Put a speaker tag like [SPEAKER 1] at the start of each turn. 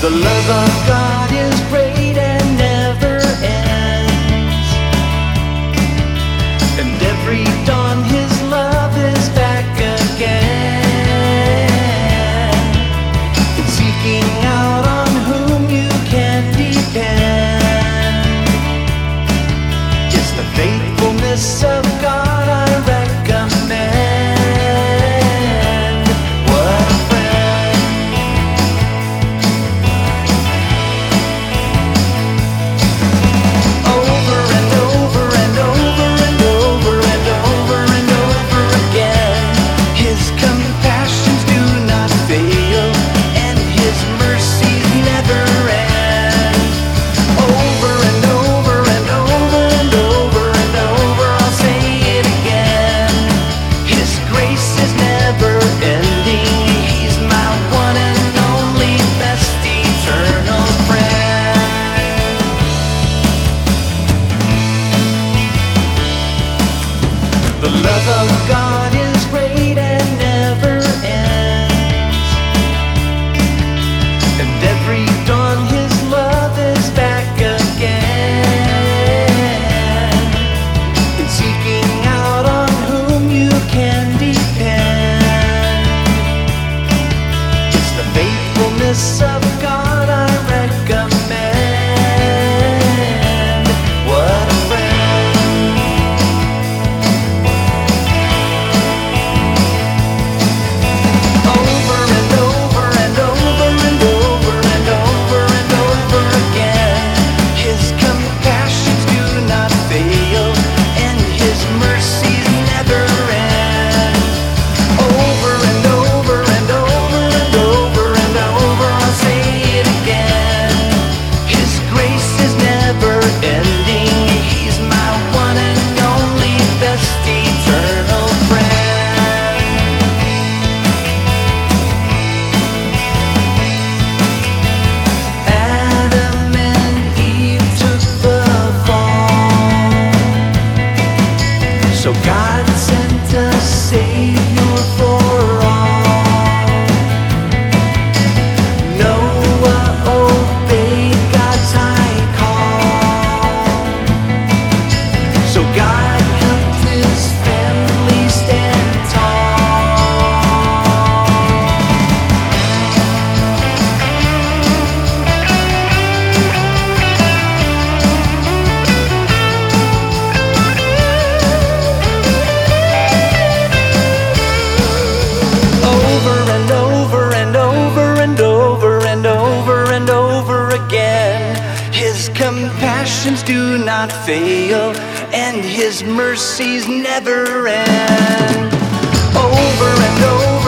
[SPEAKER 1] The love of God is great and never ends, and every dawn His love is back again, seeking out on whom you can depend. It's the faithfulness of God I recommend. What a friend. Over and over and over and over and over and over again, His compassions do not fail, and His mercies never end. Over and over and over and over and over, I'll say it again. His grace is never ending. He's my one and only best eternal friend. The love of God is great and never ends, and every dawn His love is back again, and seeking out on whom you can depend. It's the faithfulness of God I recommend. What a friend. Over and over and over and over and over and over again, His compassions do not fail, and His mercies never end. Over and over and over and over and over, I'll say it again. His grace is never ending. He's my one and only best eternal friend. Adam and Eve took the fall, so God sent a Savior for all. Noah obeyed God's high call, so God helped his family stand tall. Over and over and over and over and over and over again, His compassions do not fail, and His mercies never end. Over and over